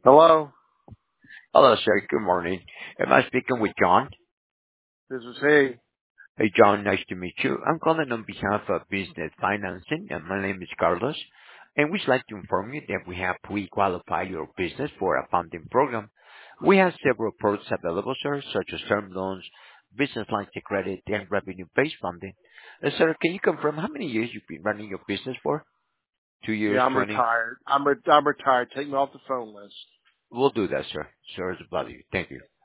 Hello, Hello, sir. Good morning. Am I speaking with John? this is he. Hey, John, nice to meet you. I'm calling on behalf of Business Financing, and my name is Carlos. And we'd like to inform you that we have pre-qualified your business for a funding program. We have several products available, sir, such as term loans, business lines of credit, and revenue-based funding. Sir, can you confirm how many years you've been running your business for? 2 years, Yeah, I'm 20? retired. I'm retired. Take me off the phone list. We'll do that, sir. Sir, it's a value. Thank you.